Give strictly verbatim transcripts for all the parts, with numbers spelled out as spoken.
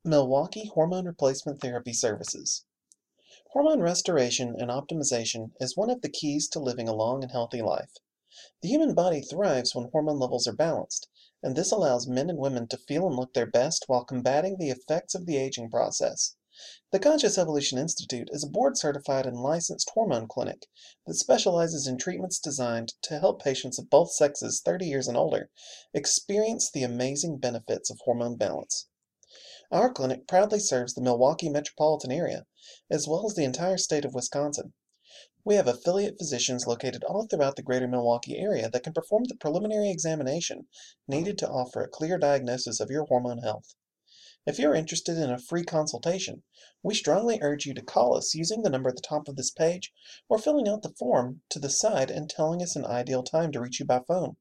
Milwaukee Hormone Replacement Therapy Services. Hormone restoration and optimization is one of the keys to living a long and healthy life. The human body thrives when hormone levels are balanced, and this allows men and women to feel and look their best while combating the effects of the aging process. The Conscious Evolution Institute is a board-certified and licensed hormone clinic that specializes in treatments designed to help patients of both sexes thirty years and older experience the amazing benefits of hormone balance. Our clinic proudly serves the Milwaukee metropolitan area, as well as the entire state of Wisconsin. We have affiliate physicians located all throughout the greater Milwaukee area that can perform the preliminary examination needed to offer a clear diagnosis of your hormone health. If you're interested in a free consultation, we strongly urge you to call us using the number at the top of this page or filling out the form to the side and telling us an ideal time to reach you by phone.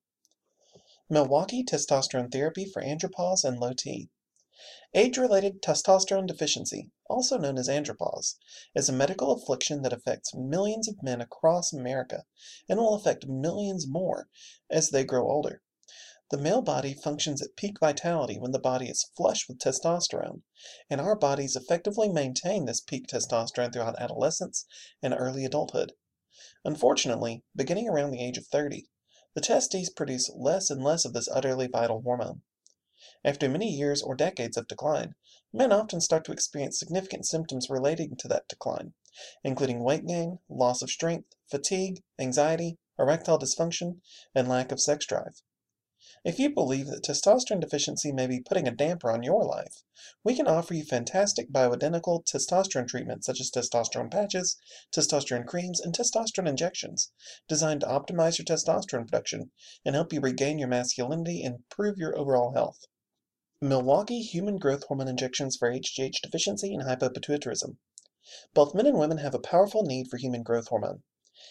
Milwaukee Testosterone Therapy for Andropause and Low T. Age-related testosterone deficiency, also known as andropause, is a medical affliction that affects millions of men across America and will affect millions more as they grow older. The male body functions at peak vitality when the body is flush with testosterone, and our bodies effectively maintain this peak testosterone throughout adolescence and early adulthood. Unfortunately, beginning around the age of thirty, the testes produce less and less of this utterly vital hormone. After many years or decades of decline, men often start to experience significant symptoms relating to that decline, including weight gain, loss of strength, fatigue, anxiety, erectile dysfunction, and lack of sex drive. If you believe that testosterone deficiency may be putting a damper on your life, we can offer you fantastic bioidentical testosterone treatments such as testosterone patches, testosterone creams, and testosterone injections, designed to optimize your testosterone production and help you regain your masculinity and improve your overall health. Milwaukee Human Growth Hormone Injections for H G H Deficiency and Hypopituitarism. Both men and women have a powerful need for human growth hormone.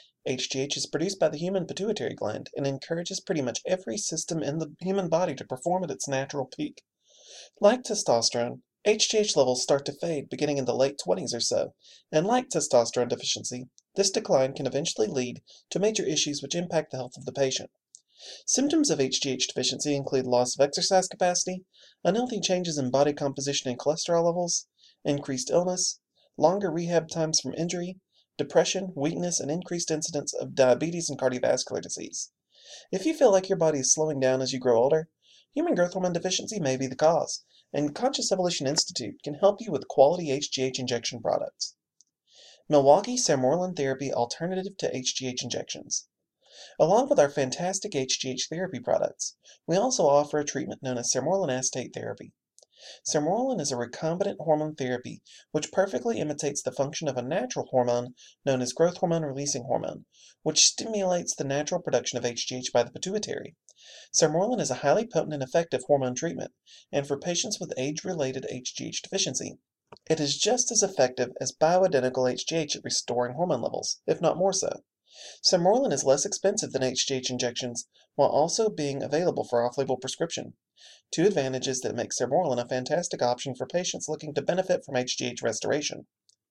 H G H is produced by the human pituitary gland and encourages pretty much every system in the human body to perform at its natural peak. Like testosterone, H G H levels start to fade beginning in the late twenties or so, and like testosterone deficiency, this decline can eventually lead to major issues which impact the health of the patient. Symptoms of H G H deficiency include loss of exercise capacity, unhealthy changes in body composition and cholesterol levels, increased illness, longer rehab times from injury, depression, weakness, and increased incidence of diabetes and cardiovascular disease. If you feel like your body is slowing down as you grow older, human growth hormone deficiency may be the cause, and Conscious Evolution Institute can help you with quality H G H injection products. Milwaukee Sermorelin Therapy Alternative to H G H Injections. Along with our fantastic H G H therapy products, we also offer a treatment known as sermorelin acetate therapy. Sermorelin is a recombinant hormone therapy which perfectly imitates the function of a natural hormone known as growth hormone-releasing hormone, which stimulates the natural production of H G H by the pituitary. Sermorelin is a highly potent and effective hormone treatment, and for patients with age-related H G H deficiency, it is just as effective as bioidentical H G H at restoring hormone levels, if not more so. Sermorelin is less expensive than H G H injections, while also being available for off-label prescription. Two advantages that make Sermorelin a fantastic option for patients looking to benefit from H G H restoration.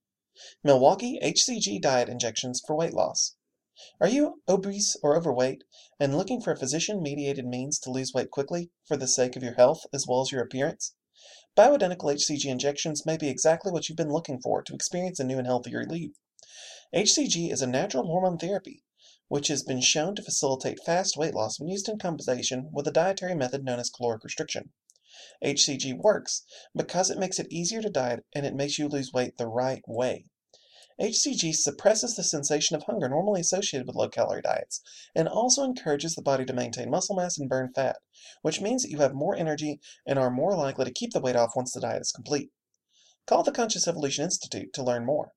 Milwaukee H C G Diet Injections for Weight Loss. Are you obese or overweight and looking for a physician-mediated means to lose weight quickly for the sake of your health as well as your appearance? Bioidentical H C G injections may be exactly what you've been looking for to experience a new and healthier you. H C G is a natural hormone therapy, which has been shown to facilitate fast weight loss when used in combination with a dietary method known as caloric restriction. H C G works because it makes it easier to diet and it makes you lose weight the right way. H C G suppresses the sensation of hunger normally associated with low-calorie diets, and also encourages the body to maintain muscle mass and burn fat, which means that you have more energy and are more likely to keep the weight off once the diet is complete. Call the Conscious Evolution Institute to learn more.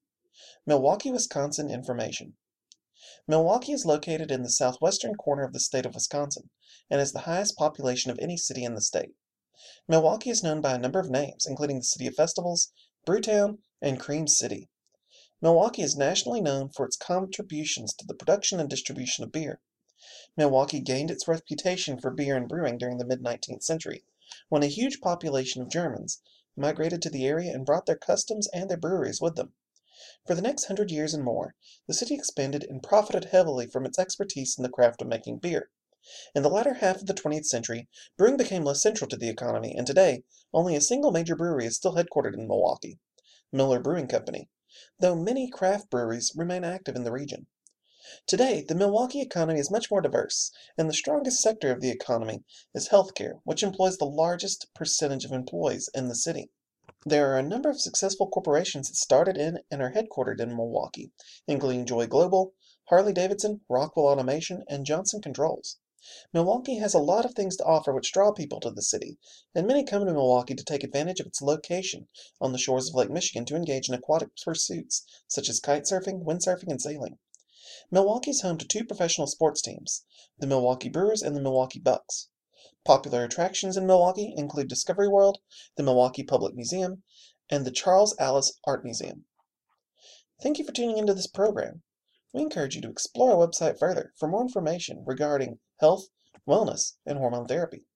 Milwaukee, Wisconsin Information. Milwaukee is located in the southwestern corner of the state of Wisconsin, and has the highest population of any city in the state. Milwaukee is known by a number of names, including the City of Festivals, Brewtown, and Cream City. Milwaukee is nationally known for its contributions to the production and distribution of beer. Milwaukee gained its reputation for beer and brewing during the mid-nineteenth century, when a huge population of Germans migrated to the area and brought their customs and their breweries with them. For the next hundred years and more, the city expanded and profited heavily from its expertise in the craft of making beer. In the latter half of the twentieth century, brewing became less central to the economy, and today, only a single major brewery is still headquartered in Milwaukee, Miller Brewing Company, though many craft breweries remain active in the region. Today, the Milwaukee economy is much more diverse, and the strongest sector of the economy is healthcare, which employs the largest percentage of employees in the city. There are a number of successful corporations that started in and are headquartered in Milwaukee, including Joy Global, Harley-Davidson, Rockwell Automation, and Johnson Controls. Milwaukee has a lot of things to offer which draw people to the city, and many come to Milwaukee to take advantage of its location on the shores of Lake Michigan to engage in aquatic pursuits such as kite surfing, windsurfing, and sailing. Milwaukee is home to two professional sports teams, the Milwaukee Brewers and the Milwaukee Bucks. Popular attractions in Milwaukee include Discovery World, the Milwaukee Public Museum, and the Charles Allis Art Museum. Thank you for tuning into this program. We encourage you to explore our website further for more information regarding health, wellness, and hormone therapy.